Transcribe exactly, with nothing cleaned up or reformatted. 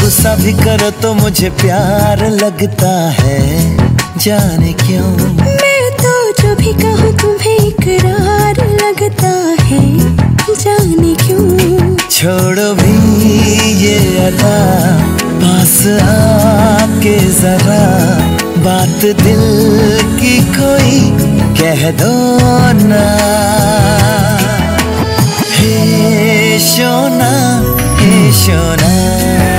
गुस्सा भी करो तो मुझे प्यार लगता है, जाने क्यों। मैं तो जो भी कहूँ तुम्हें इकरार लगता है, जाने क्यों। छोड़ो भी ये अदा, पास आके जरा बात दिल की कोई कह दो ना। हे सोना, हे सोना।